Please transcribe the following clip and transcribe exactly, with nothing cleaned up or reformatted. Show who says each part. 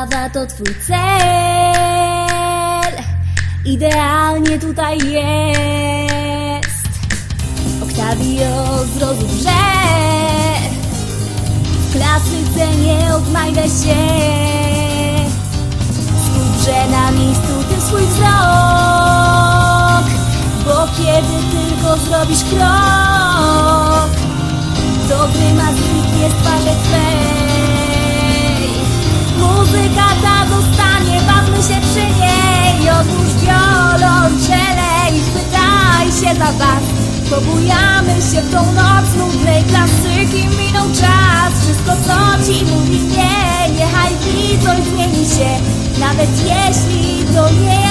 Speaker 1: Warszawa to twój cel, idealnie tutaj jest. Octavio, zrozum, że w klasyce nie odnajdę się. Skupże na miejscu tym swój wzrok, bo kiedy tylko zrobisz krok, dobry ma zniknie z twarzy twej. Muzyka ta zostanie, bawmy się przy niej. Odłóż wiolonczele i chwytaj się za was. Pobujamy się w tą noc nudnej klasyki, minął czas. Wszystko co ci mówi nie, niechaj mi coś zmieni się, nawet jeśli to nie